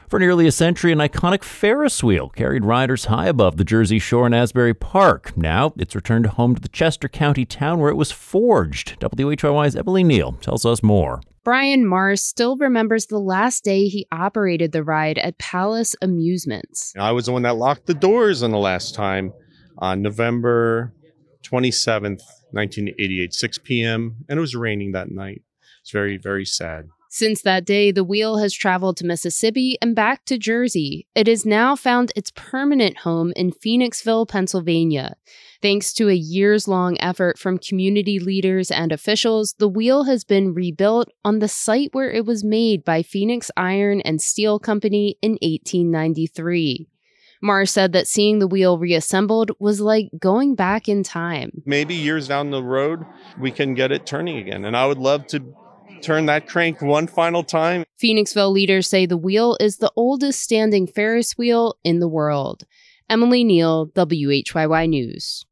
For nearly a century, an iconic Ferris wheel carried riders high above the Jersey Shore in Asbury Park. Now, it's returned home to the Chester County town where it was forged. WHYY's Emily Neal tells us more. Brian Mars still remembers the last day he operated the ride at Palace Amusements. I was the one that locked the doors on the last time on November 27th, 1988, 6 p.m., and it was raining that night. It's very, very sad. Since that day, the wheel has traveled to Mississippi and back to Jersey. It has now found its permanent home in Phoenixville, Pennsylvania. Thanks to a years-long effort from community leaders and officials, the wheel has been rebuilt on the site where it was made by Phoenix Iron and Steel Company in 1893. Mars said that seeing the wheel reassembled was like going back in time. Maybe years down the road, we can get it turning again, and I would love to turn that crank one final time. Phoenixville leaders say the wheel is the oldest standing Ferris wheel in the world. Emily Neal, WHYY News.